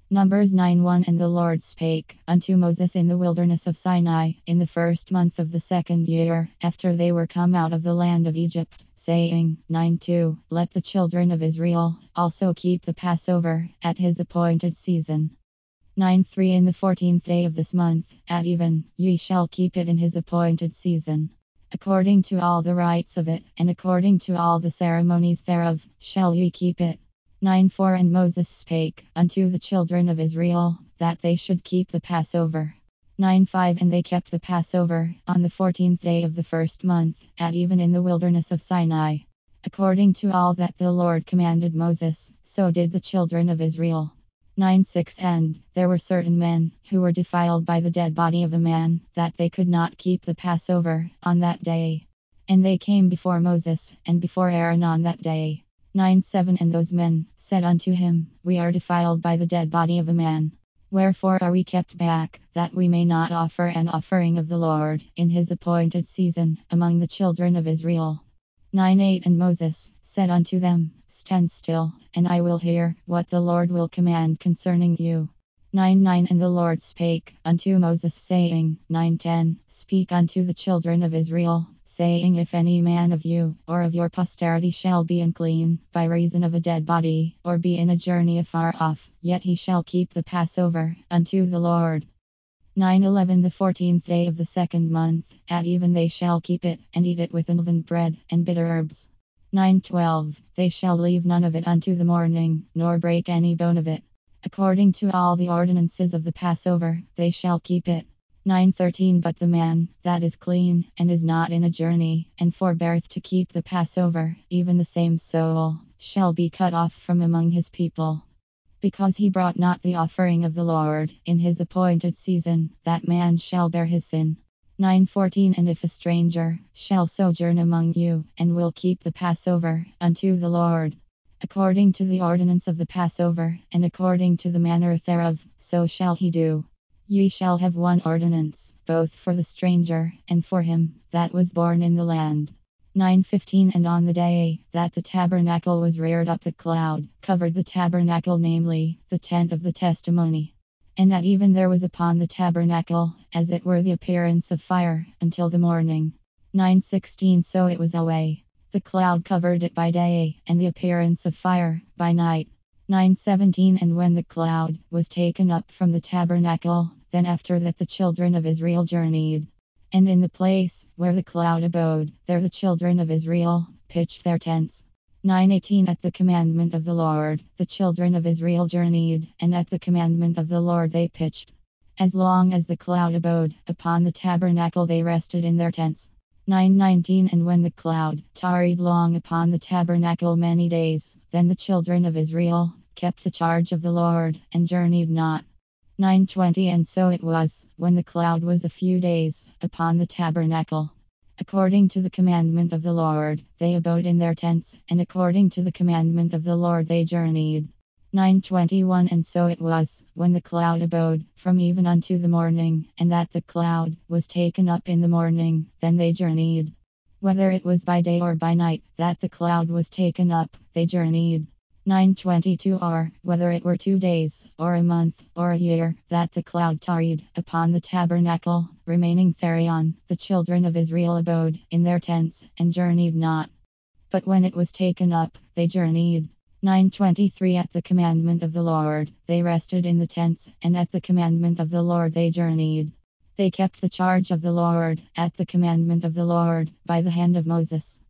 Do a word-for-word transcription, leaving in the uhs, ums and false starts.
Numbers nine one. And the Lord spake unto Moses in the wilderness of Sinai, in the first month of the second year, after they were come out of the land of Egypt, saying, nine two. Let the children of Israel also keep the Passover at his appointed season. nine three. In the fourteenth day of this month, at even, ye shall keep it in his appointed season. According to all the rites of it, and according to all the ceremonies thereof, shall ye keep it. nine four. And Moses spake unto the children of Israel, that they should keep the Passover. nine five. And they kept the Passover on the fourteenth day of the first month, at even in the wilderness of Sinai. According to all that the Lord commanded Moses, so did the children of Israel. nine six. And there were certain men who were defiled by the dead body of a man, that they could not keep the Passover on that day. And they came before Moses and before Aaron on that day. nine seven. And those men said unto him, We are defiled by the dead body of a man. Wherefore are we kept back, that we may not offer an offering of the Lord in his appointed season among the children of Israel? nine eight. And Moses said unto them, Stand still, and I will hear what the Lord will command concerning you. nine nine. And the Lord spake unto Moses, saying, nine ten. Speak unto the children of Israel, saying, If any man of you or of your posterity shall be unclean by reason of a dead body, or be in a journey afar off, yet he shall keep the Passover unto the Lord. nine eleven. The fourteenth day of the second month, at even they shall keep it, and eat it with unleavened bread and bitter herbs. nine twelve. They shall leave none of it unto the morning, nor break any bone of it. According to all the ordinances of the Passover, they shall keep it. nine thirteen. But the man that is clean, and is not in a journey, and forbeareth to keep the Passover, even the same soul shall be cut off from among his people. Because he brought not the offering of the Lord in his appointed season, that man shall bear his sin. nine fourteen. And if a stranger shall sojourn among you, and will keep the Passover unto the Lord, according to the ordinance of the Passover, and according to the manner thereof, so shall he do. Ye shall have one ordinance, both for the stranger, and for him that was born in the land. nine fifteen. And on the day that the tabernacle was reared up, the cloud covered the tabernacle, namely, the tent of the testimony. And at even there was upon the tabernacle, as it were the appearance of fire, until the morning. nine sixteen. So it was alway. The cloud covered it by day, and the appearance of fire by night. nine seventeen. And when the cloud was taken up from the tabernacle, then after that the children of Israel journeyed. And in the place where the cloud abode, there the children of Israel pitched their tents. nine eighteen. At the commandment of the Lord, the children of Israel journeyed, and at the commandment of the Lord they pitched. As long as the cloud abode upon the tabernacle, they rested in their tents. nine nineteen. And when the cloud tarried long upon the tabernacle many days, then the children of Israel kept the charge of the Lord, and journeyed not. nine twenty. And so it was, when the cloud was a few days upon the tabernacle, according to the commandment of the Lord, they abode in their tents, and according to the commandment of the Lord they journeyed. nine twenty-one. And so it was, when the cloud abode from even unto the morning, and that the cloud was taken up in the morning, then they journeyed. Whether it was by day or by night that the cloud was taken up, they journeyed. nine twenty-two. Or whether it were two days, or a month, or a year, that the cloud tarried upon the tabernacle, remaining thereon, the children of Israel abode in their tents, and journeyed not. But when it was taken up, they journeyed. nine twenty-three. At the commandment of the Lord, they rested in the tents, and at the commandment of the Lord they journeyed. They kept the charge of the Lord, at the commandment of the Lord, by the hand of Moses.